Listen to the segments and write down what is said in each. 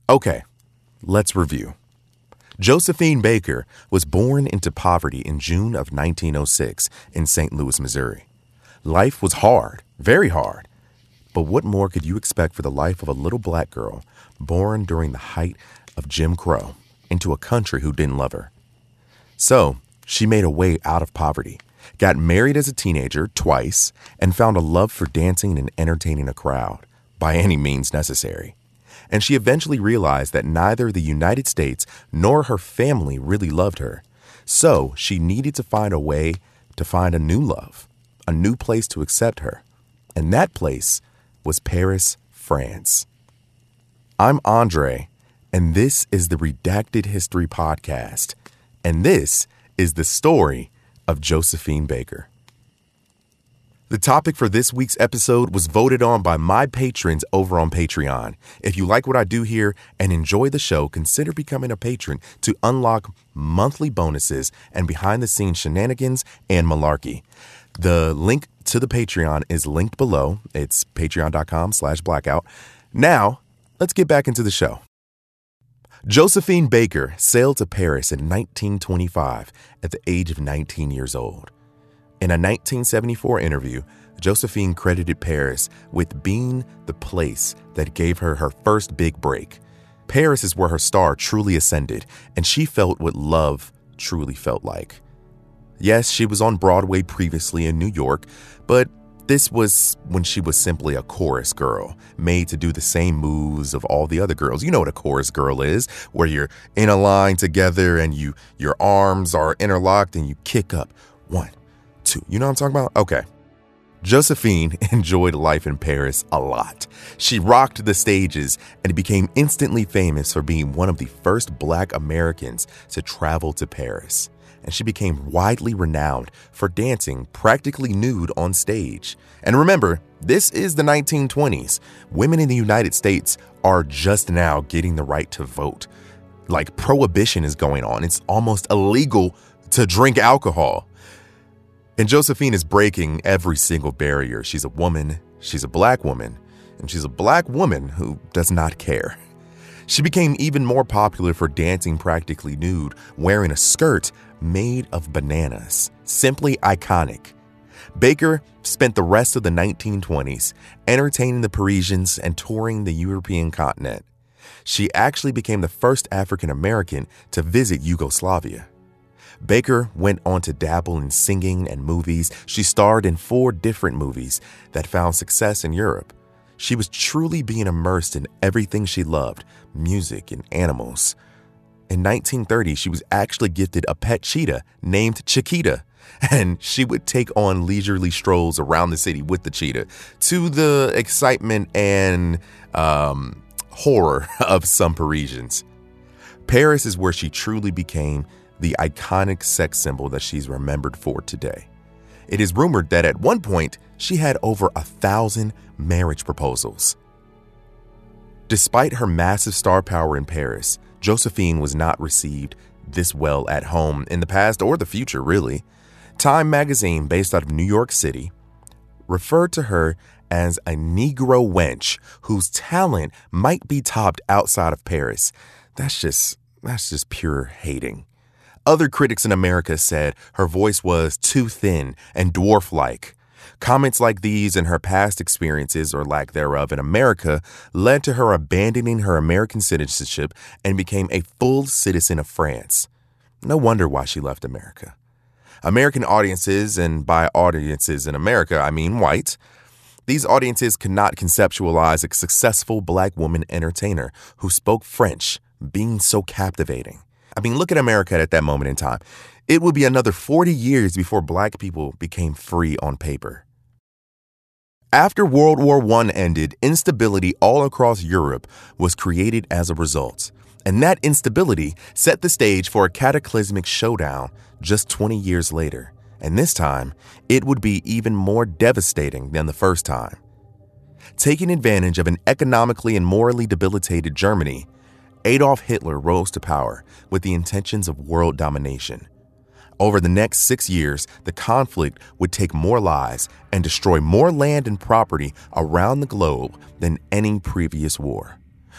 Okay, let's review. Josephine Baker was born into poverty in June of 1906 in St. Louis, Missouri. Life was hard, very hard. But what more could you expect for the life of a little black girl born during the height of Jim Crow into a country who didn't love her? So, she made a way out of poverty, got married as a teenager twice, and found a love for dancing and entertaining a crowd, by any means necessary. And she eventually realized that neither the United States nor her family really loved her. So she needed to find a way to find a new love, a new place to accept her. And that place was Paris, France. I'm Andre, and this is the Redacted History Podcast. And this is the story of Josephine Baker. The topic for this week's episode was voted on by my patrons over on Patreon. If you like what I do here and enjoy the show, consider becoming a patron to unlock monthly bonuses and behind-the-scenes shenanigans and malarkey. The link to the Patreon is linked below. It's patreon.com/blackout. Now, let's get back into the show. Josephine Baker sailed to Paris in 1925 at the age of 19 years old. In a 1974 interview, Josephine credited Paris with being the place that gave her her first big break. Paris is where her star truly ascended, and she felt what love truly felt like. Yes, she was on Broadway previously in New York, but this was when she was simply a chorus girl, made to do the same moves of all the other girls. You know what a chorus girl is, where you're in a line together and your arms are interlocked and you kick up. 1, 2. You know what I'm talking about? Okay. Josephine enjoyed life in Paris a lot. She rocked the stages and became instantly famous for being one of the first Black Americans to travel to Paris. And she became widely renowned for dancing practically nude on stage. And remember, this is the 1920s. Women in the United States are just now getting the right to vote. Like, prohibition is going on. It's almost illegal to drink alcohol. And Josephine is breaking every single barrier. She's a woman, she's a Black woman, and she's a Black woman who does not care. She became even more popular for dancing practically nude, wearing a skirt made of bananas. Simply iconic. Baker spent the rest of the 1920s entertaining the Parisians and touring the European continent. She actually became the first African American to visit Yugoslavia. Baker went on to dabble in singing and movies. She starred in 4 different movies that found success in Europe. She was truly being immersed in everything she loved, music and animals. In 1930, she was actually gifted a pet cheetah named Chiquita, and she would take on leisurely strolls around the city with the cheetah, to the excitement and horror of some Parisians. Paris is where she truly became the iconic sex symbol that she's remembered for today. It is rumored that at one point, she had over 1,000 marriage proposals. Despite her massive star power in Paris, Josephine was not received this well at home in the past or the future, really. Time magazine, based out of New York City, referred to her as a Negro wench whose talent might be topped outside of Paris. That's just pure hating. Other critics in America said her voice was too thin and dwarf-like. Comments like these and her past experiences, or lack thereof, in America led to her abandoning her American citizenship and became a full citizen of France. No wonder why she left America. American audiences, and by audiences in America, I mean white, these audiences could not conceptualize a successful Black woman entertainer who spoke French being so captivating. I mean, look at America at that moment in time. It would be another 40 years before Black people became free on paper. After World War I ended, instability all across Europe was created as a result. And that instability set the stage for a cataclysmic showdown just 20 years later. And this time, it would be even more devastating than the first time. Taking advantage of an economically and morally debilitated Germany, Adolf Hitler rose to power with the intentions of world domination. Over the next 6 years, the conflict would take more lives and destroy more land and property around the globe than any previous war.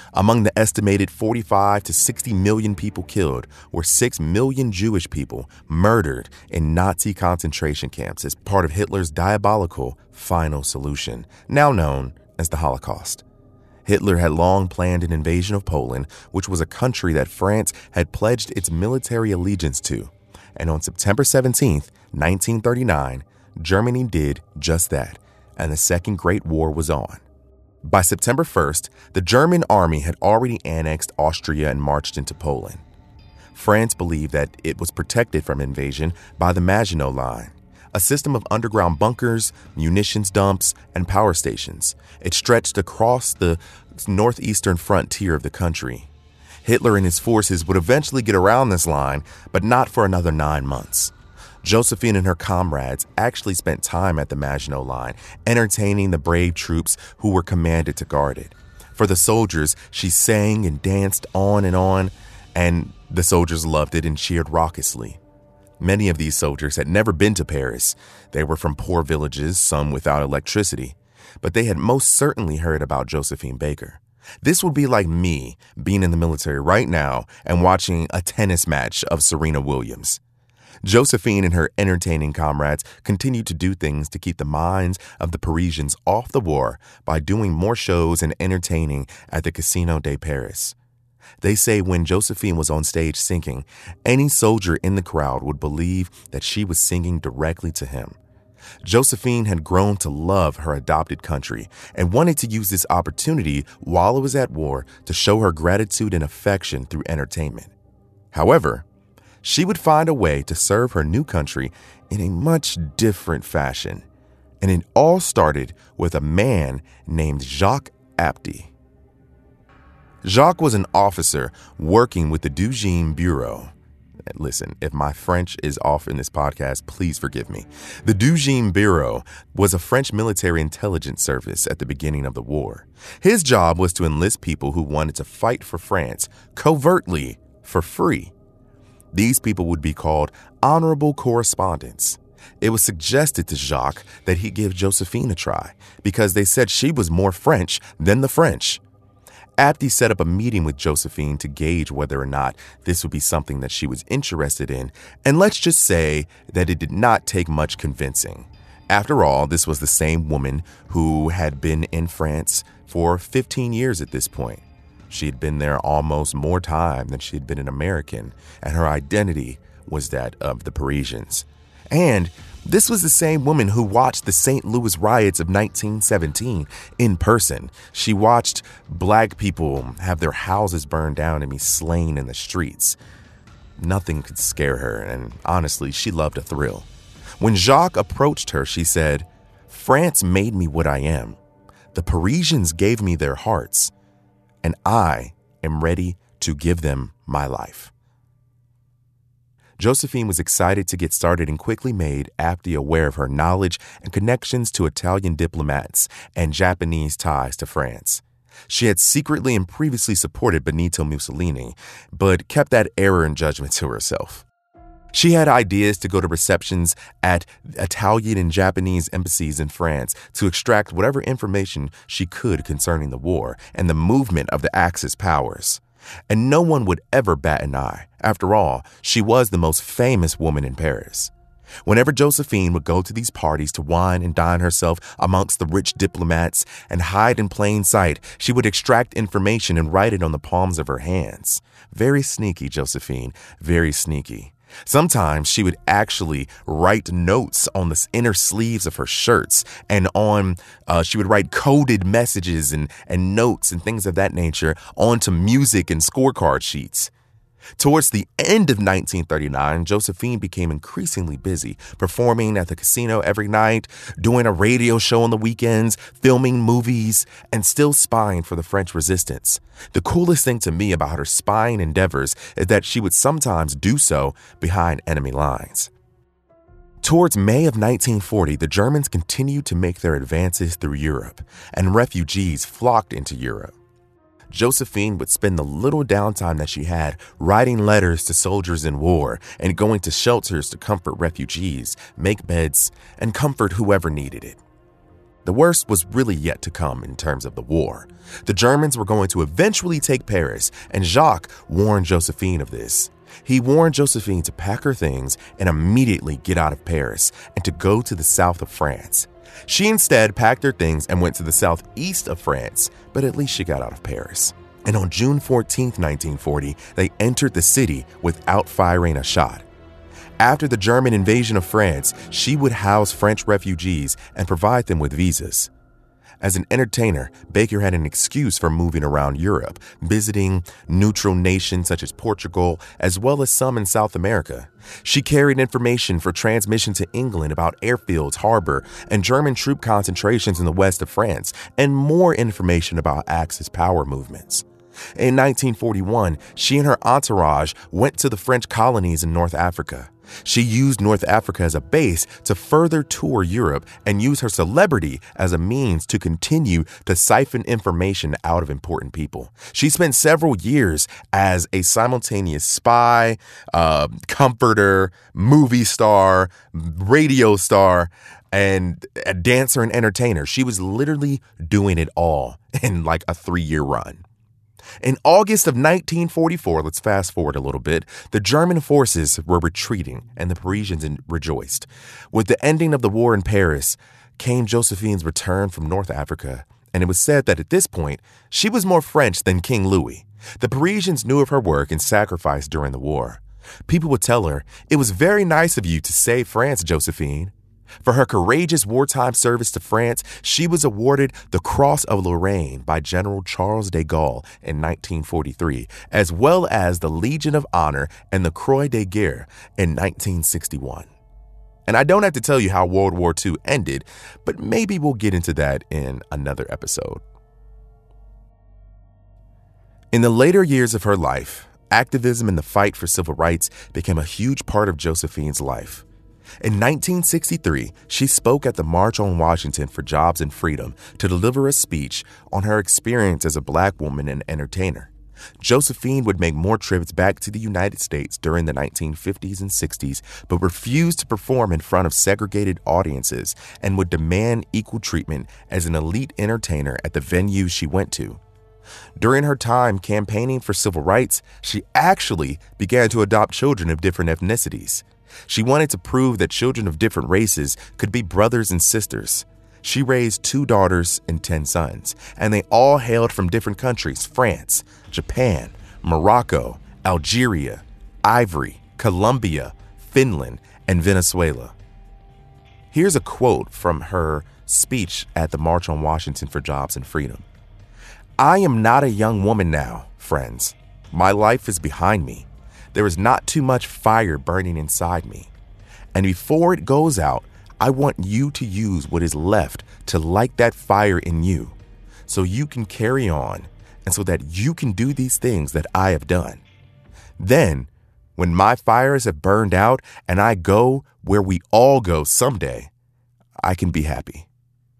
Among the estimated 45 to 60 million people killed were 6 million Jewish people murdered in Nazi concentration camps as part of Hitler's diabolical final solution, now known as the Holocaust. Hitler had long planned an invasion of Poland, which was a country that France had pledged its military allegiance to. And on September 17, 1939, Germany did just that, and the Second Great War was on. By September 1st, the German army had already annexed Austria and marched into Poland. France believed that it was protected from invasion by the Maginot Line, a system of underground bunkers, munitions dumps, and power stations. It stretched across the northeastern frontier of the country. Hitler and his forces would eventually get around this line, but not for another 9 months. Josephine and her comrades actually spent time at the Maginot Line, entertaining the brave troops who were commanded to guard it. For the soldiers, she sang and danced on, and the soldiers loved it and cheered raucously. Many of these soldiers had never been to Paris. They were from poor villages, some without electricity, but they had most certainly heard about Josephine Baker. This would be like me being in the military right now and watching a tennis match of Serena Williams. Josephine and her entertaining comrades continued to do things to keep the minds of the Parisians off the war by doing more shows and entertaining at the Casino de Paris. They say when Josephine was on stage singing, any soldier in the crowd would believe that she was singing directly to him. Josephine had grown to love her adopted country and wanted to use this opportunity while it was at war to show her gratitude and affection through entertainment. However, she would find a way to serve her new country in a much different fashion. And it all started with a man named Jacques Abdi. Jacques was an officer working with the Deuxième Bureau. Listen, if my French is off in this podcast, please forgive me. The Deuxième Bureau was a French military intelligence service at the beginning of the war. His job was to enlist people who wanted to fight for France covertly for free. These people would be called honorable correspondents. It was suggested to Jacques that he give Josephine a try because they said she was more French than the French. Abdi set up a meeting with Josephine to gauge whether or not this would be something that she was interested in, and let's just say that it did not take much convincing. After all, this was the same woman who had been in France for 15 years at this point. She had been there almost more time than she had been an American, and her identity was that of the Parisians. And this was the same woman who watched the St. Louis riots of 1917 in person. She watched black people have their houses burned down and be slain in the streets. Nothing could scare her, and honestly, she loved a thrill. When Jacques approached her, she said, "France made me what I am. The Parisians gave me their hearts, and I am ready to give them my life." Josephine was excited to get started and quickly made Abdi aware of her knowledge and connections to Italian diplomats and Japanese ties to France. She had secretly and previously supported Benito Mussolini, but kept that error in judgment to herself. She had ideas to go to receptions at Italian and Japanese embassies in France to extract whatever information she could concerning the war and the movement of the Axis powers. And no one would ever bat an eye. After all, she was the most famous woman in Paris. Whenever Josephine would go to these parties to wine and dine herself amongst the rich diplomats and hide in plain sight, she would extract information and write it on the palms of her hands. Very sneaky, Josephine, very sneaky. Sometimes she would actually write notes on the inner sleeves of her shirts, and she would write coded messages and notes and things of that nature onto music and scorecard sheets. Towards the end of 1939, Josephine became increasingly busy, performing at the casino every night, doing a radio show on the weekends, filming movies, and still spying for the French resistance. The coolest thing to me about her spying endeavors is that she would sometimes do so behind enemy lines. Towards May of 1940, the Germans continued to make their advances through Europe, and refugees flocked into Europe. Josephine would spend the little downtime that she had writing letters to soldiers in war and going to shelters to comfort refugees, make beds, and comfort whoever needed it. The worst was really yet to come in terms of the war. The Germans were going to eventually take Paris, and Jacques warned Josephine of this. He warned Josephine to pack her things and immediately get out of Paris and to go to the south of France. She instead packed her things and went to the southeast of France, but at least she got out of Paris. And on June 14, 1940, they entered the city without firing a shot. After the German invasion of France, she would house French refugees and provide them with visas. As an entertainer, Baker had an excuse for moving around Europe, visiting neutral nations such as Portugal, as well as some in South America. She carried information for transmission to England about airfields, harbor, and German troop concentrations in the west of France, and more information about Axis power movements. In 1941, she and her entourage went to the French colonies in North Africa. She used North Africa as a base to further tour Europe and use her celebrity as a means to continue to siphon information out of important people. She spent several years as a simultaneous spy, comforter, movie star, radio star, and a dancer and entertainer. She was literally doing it all in like a 3-year run. In August of 1944, let's fast forward a little bit, the German forces were retreating and the Parisians rejoiced. With the ending of the war in Paris came Josephine's return from North Africa, and it was said that at this point, she was more French than King Louis. The Parisians knew of her work and sacrifice during the war. People would tell her, "It was very nice of you to save France, Josephine." For her courageous wartime service to France, she was awarded the Cross of Lorraine by General Charles de Gaulle in 1943, as well as the Legion of Honor and the Croix de Guerre in 1961. And I don't have to tell you how World War II ended, but maybe we'll get into that in another episode. In the later years of her life, activism and the fight for civil rights became a huge part of Josephine's life. In 1963, she spoke at the March on Washington for Jobs and Freedom to deliver a speech on her experience as a Black woman and entertainer. Josephine would make more trips back to the United States during the 1950s and 60s, but refused to perform in front of segregated audiences and would demand equal treatment as an elite entertainer at the venues she went to. During her time campaigning for civil rights, she actually began to adopt children of different ethnicities. She wanted to prove that children of different races could be brothers and sisters. She raised 2 daughters and 10 sons, and they all hailed from different countries: France, Japan, Morocco, Algeria, Ivory, Colombia, Finland, and Venezuela. Here's a quote from her speech at the March on Washington for Jobs and Freedom. "I am not a young woman now, friends. My life is behind me. There is not too much fire burning inside me. And before it goes out, I want you to use what is left to light that fire in you so you can carry on and so that you can do these things that I have done. Then, when my fires have burned out and I go where we all go someday, I can be happy."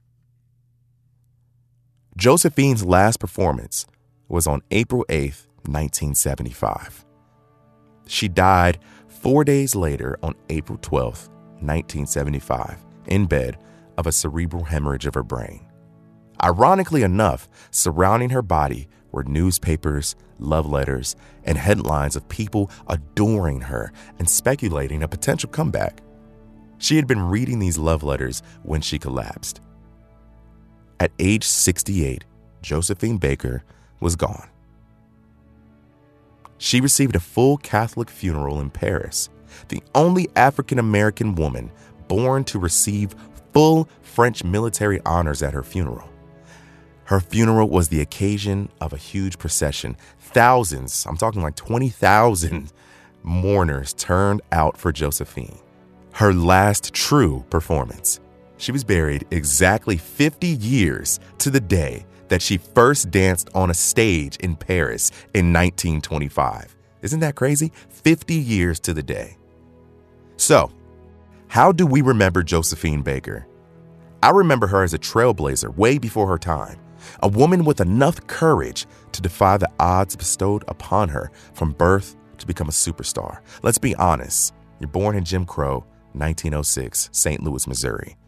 Josephine's last performance was on April 8th, 1975. She died 4 days later on April 12th, 1975, in bed of a cerebral hemorrhage of her brain. Ironically enough, surrounding her body were newspapers, love letters, and headlines of people adoring her and speculating a potential comeback. She had been reading these love letters when she collapsed. At age 68, Josephine Baker was gone. She received a full Catholic funeral in Paris, the only African-American woman born to receive full French military honors at her funeral. Her funeral was the occasion of a huge procession. Thousands, I'm talking like 20,000 mourners turned out for Josephine, her last true performance. She was buried exactly 50 years to the day that she first danced on a stage in Paris in 1925. Isn't that crazy? 50 years to the day. So, how do we remember Josephine Baker? I remember her as a trailblazer way before her time, a woman with enough courage to defy the odds bestowed upon her from birth to become a superstar. Let's be honest. You're born in Jim Crow, 1906, St. Louis, Missouri.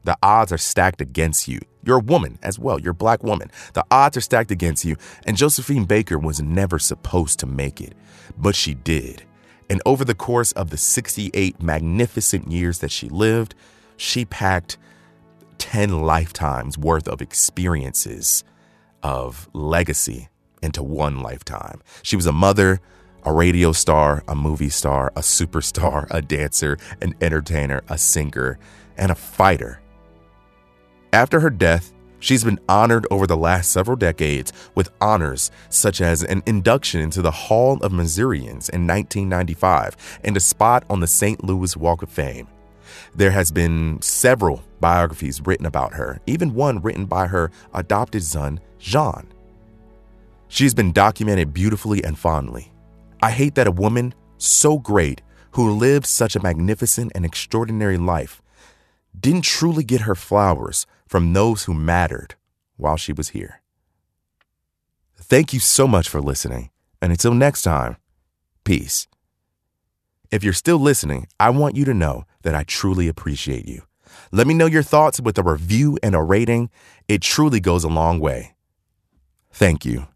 The odds are stacked against you. You're a woman as well. You're a black woman. The odds are stacked against you. And Josephine Baker was never supposed to make it, but she did. And over the course of the 68 magnificent years that she lived, she packed 10 lifetimes worth of experiences, of legacy into one lifetime. She was a mother, a radio star, a movie star, a superstar, a dancer, an entertainer, a singer, and a fighter. After her death, she's been honored over the last several decades with honors such as an induction into the Hall of Missourians in 1995 and a spot on the St. Louis Walk of Fame. There has been several biographies written about her, even one written by her adopted son, Jean. She's been documented beautifully and fondly. I hate that a woman so great who lived such a magnificent and extraordinary life didn't truly get her flowers from those who mattered while she was here. Thank you so much for listening, and until next time, peace. If you're still listening, I want you to know that I truly appreciate you. Let me know your thoughts with a review and a rating. It truly goes a long way. Thank you.